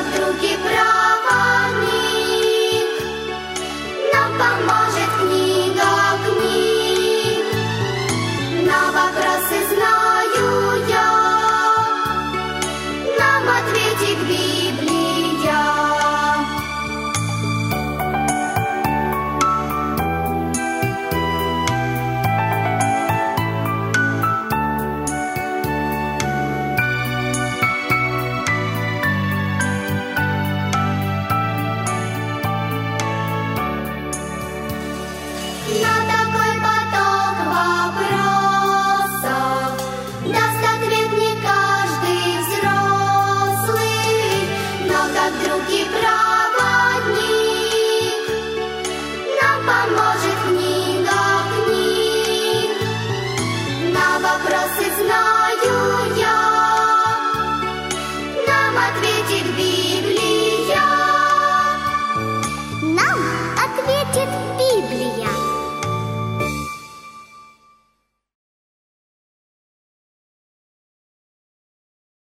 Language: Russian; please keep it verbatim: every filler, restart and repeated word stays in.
друг и проводник, нам поможет книга книг. На вопросы знаю я, нам ответит Библия. На такой поток вопросов даст ответ не каждый взрослый, но как друг и проводник нам поможет книга книг. На вопросы знаю я, нам ответит Библия. Нам ответит